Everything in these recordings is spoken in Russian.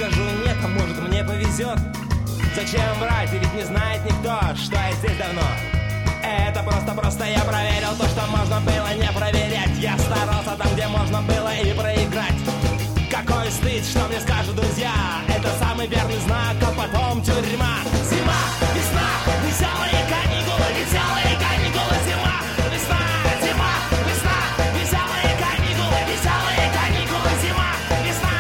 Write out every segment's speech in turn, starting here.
скажу нет, а может мне повезет. Зачем врать, и ведь не знает никто, что я здесь давно. Это просто я проверил то, что можно было не проверять. Я старался там, где можно было и проиграть. Какой стыд, что мне скажут друзья. Это самый верный знак, а потом тюрьма. Зима, весна, веселые каникулы, веселые каникулы. Зима, весна, зима, весна, веселые каникулы, веселые каникулы. Зима, весна.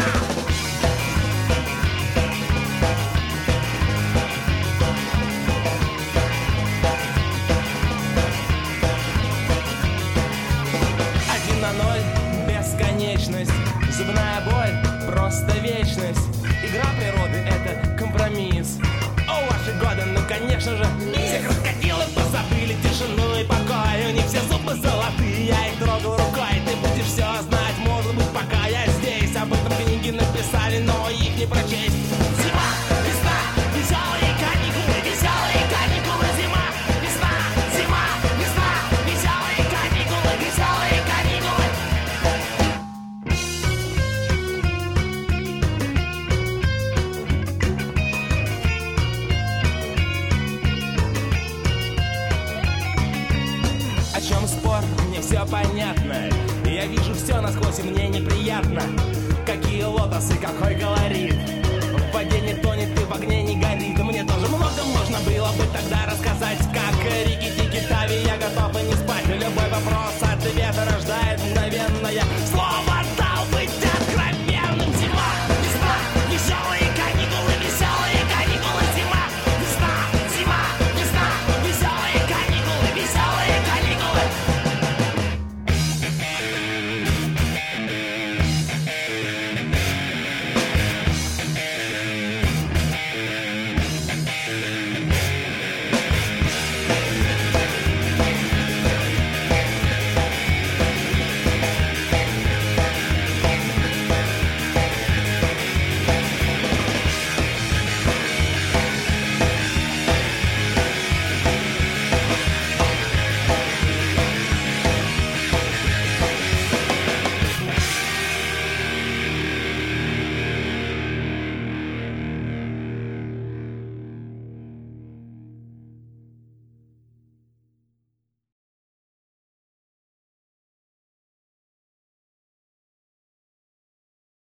Один на ноль, бесконечность. Зубная боль, просто вечность. Игра природы — это компромисс. О, ваши годы, ну конечно же. Все крокодилы позабыли тишину и покой. У них все зубы золотые, я их трогал рукой. Ты будешь все знать, может быть, пока я здесь. Об этом книги написали, но их не прочесть. Зима, весна, веселые каникулы, веселые каникулы. Зима, весна, зима, весна, веселые каникулы, веселые каникулы. О чем спор, мне все понятно. Я вижу все насквозь, и мне неприятно. Какие лотосы, какой колорит. В воде не тонет и в огне не горит.